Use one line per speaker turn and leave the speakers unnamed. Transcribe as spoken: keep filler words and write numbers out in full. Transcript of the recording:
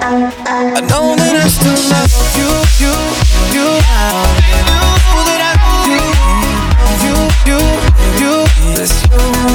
I know that I still love you, you, you. I know that I, you, you, you, you. It's you.